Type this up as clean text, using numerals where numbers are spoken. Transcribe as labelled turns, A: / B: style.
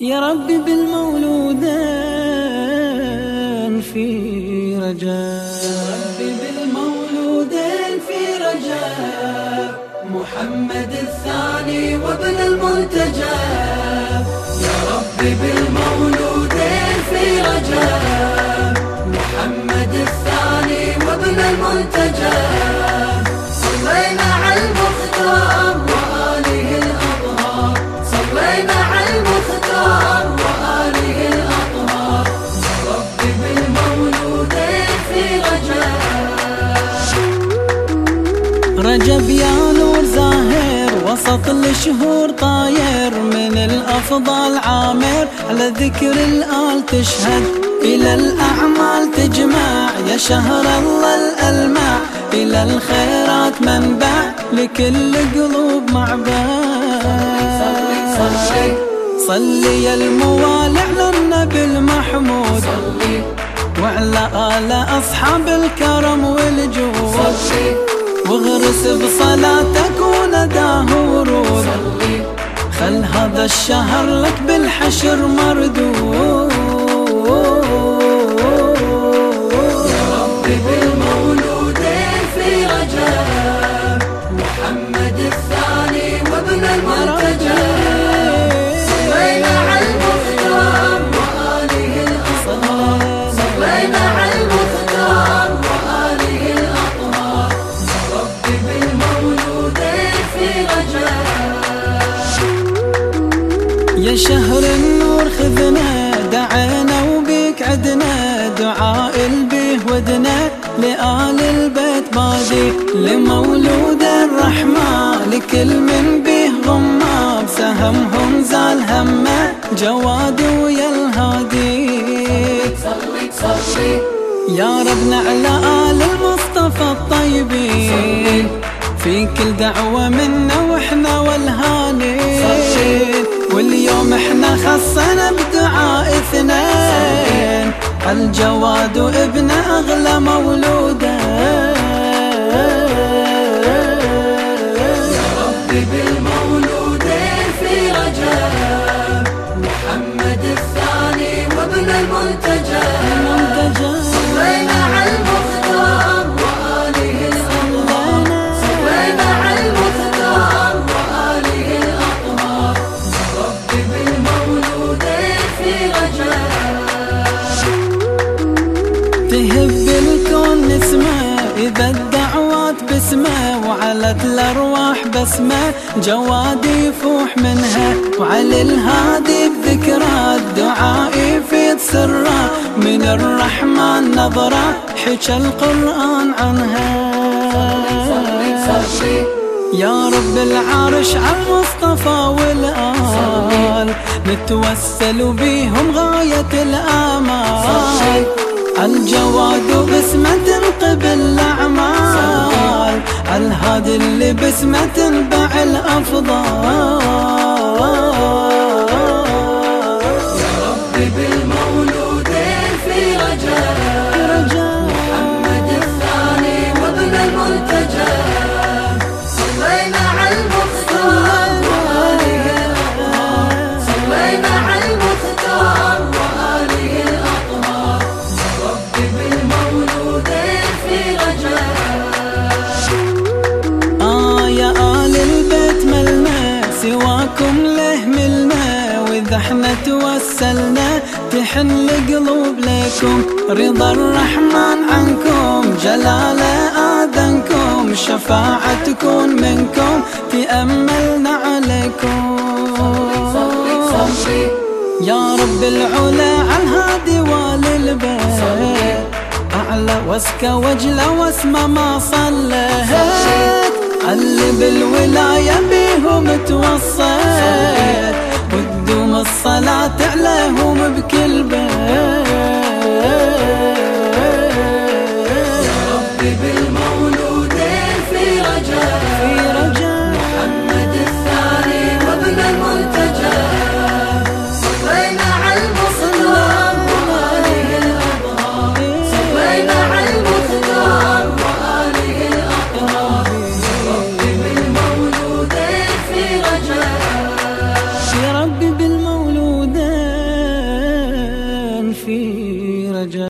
A: يا ربي بالمولودين في رجاء،
B: يا ربي بالمولودين في رجاء، محمد الثاني وابن المنتجب. يا ربي بالمولودين في رجاء، محمد الثاني وابن المنتجب. صلينا على المختار وآله الأطهار، صلينا على المختار وآله الأطهار. يا ربي بالمولودين في رجاء.
A: رجب يا نور زاهر وسط الشهور طاير، من الأفضل عامر على ذكر الآل تشهد، إلى الأعمال تجمع يا شهر الله الألمع، إلى الخيرات منبع لكل قلوب معبد. صلي يا الموالي على النبي المحمود، وعلى آل أصحاب الكرم والجود، واغرس بصلاتك ونداه ورود، خل هذا الشهر لك بالحشر مردود.
B: يا ربي بالمولودين في رجب، محمد الثاني وابن المنتجب. صلينا على المختار وآله الأطهار، صلينا على المختار وآله الأطهار. يا ربي بالمولودين في رجب.
A: يا شهر النور خذنا دعينا وبيك عدنا، دعاء البيه ودنا لآل البيت بادي، لمولود الرحمة لكل من بيه غمة، بسهمهم زال همه جواد ويا الهادي.
B: صلي
A: يا ربنا على آل المصطفى الطيبين، في كل دعوة منا واحنا والهانين، واليوم احنا خصنا بدعاء اثنين، الجواد وابن اغلى مولوده.
B: يا ربي بالمولودين في رجب، محمد الثاني وابن المنتجب. صلينا على المختار وآله الأطهار، صلينا على المختار وآله الأطهار. يا ربي بالمولودين في رجب.
A: تهب الكون نسمه إذا الدعوات باسمه، وعلت الأرواح بسمه جواد يفوح منها، وعلى الهادي بذكرى الدعاء يفيد سره، من الرحمن نظرة حكى القرآن عنها. يا رب العرش على المصطفى والآل، نتوسل بيهم غاية الآمال، الجواد باسمه تنقبل الأعمال، الهادي اللي باسمه تنبع الأفضال.
B: يا ربي بالمولودين في رجب، محمد الثاني وابن المنتجب. صلينا على المختار وآله الأطهار، صلينا على المختار وآله الأطهار. يا ربي بالمولودين في رجب.
A: يا آل البيت ملنا سواكم له ملنا، وإذا احنا توسلنا تحن القلوب لكم، رضا الرحمن عنكم جلاله آذنكم، شفاعة تكون منكم تأملنا عليكم. يا رب العلا على الهادي والبيت، أعلى واسكى وجله واسمى ما صليت، اللي بالولاية بيهم توصيت، وتدوم الصلاة عليهم بكل بيت.
B: يا ربي بالمولودين في رجب، محمد الثاني وابن المنتجب. صلينا على المختار وآله الأطهار، صلينا على المختار وآله الأطهار. يا ربي بالمولودين في رجب.
A: في رجاء.